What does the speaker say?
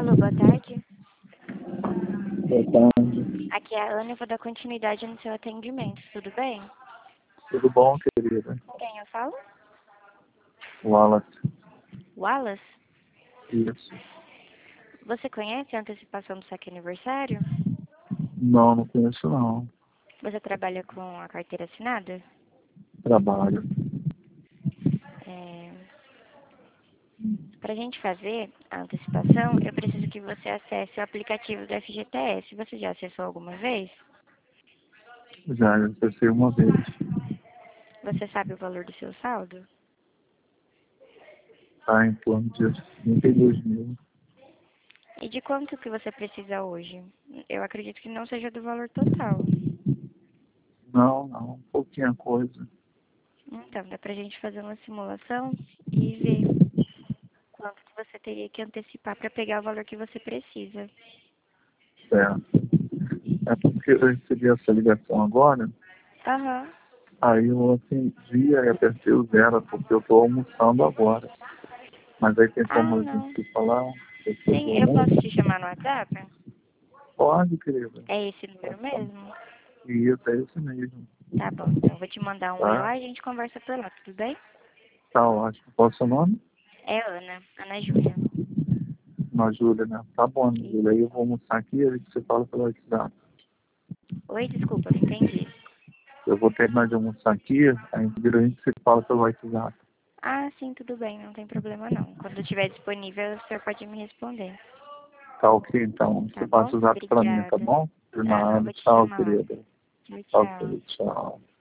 Alô, boa tarde. Boa tarde. Aqui é a Ana e vou dar continuidade no seu atendimento, tudo bem? Tudo bom, querida? Com quem eu falo? Wallace. Wallace? Isso. Você conhece a antecipação do saque aniversário? Não, não conheço não. Você trabalha com a carteira assinada? Trabalho. Para a gente fazer a antecipação, eu preciso que você acesse o aplicativo do FGTS. Você já acessou alguma vez? Já acessei uma vez. Você sabe o valor do seu saldo? Está em torno de 32 mil. E de quanto que você precisa hoje? Eu acredito que não seja do valor total. Não, pouquinha coisa. Então, dá pra gente fazer uma simulação e ver quanto que você teria que antecipar para pegar o valor que você precisa. Certo. É porque eu recebi essa ligação agora, Aham. aí eu atendi e apertei o zero, porque eu estou almoçando agora. Mas aí tem Ah, como a não. gente falar depois do Sim, eu posso almoço? te chamar no WhatsApp? Pode, querida. É esse número mesmo? Isso, é isso mesmo. Tá bom, então eu vou te mandar um oi Tá? lá e a gente conversa por lá, tudo bem? Tá ótimo. Qual é o seu nome? É Ana Júlia. Na Júlia, né? Tá bom, Ana E- Júlia. Aí eu vou almoçar aqui e a gente se fala pelo WhatsApp. Oi, desculpa, não entendi. Eu vou terminar de almoçar aqui, aí a gente se fala pelo WhatsApp. Ah, sim, tudo bem, não tem problema não. Quando estiver disponível, o senhor pode me responder. Tá ok, então. Tá Você passa bom? o zap pra mim, tá Obrigada. bom? De Aham, nada. vou te Tchau, chamar lá. querida. Tchau, tchau. Ok, tchau.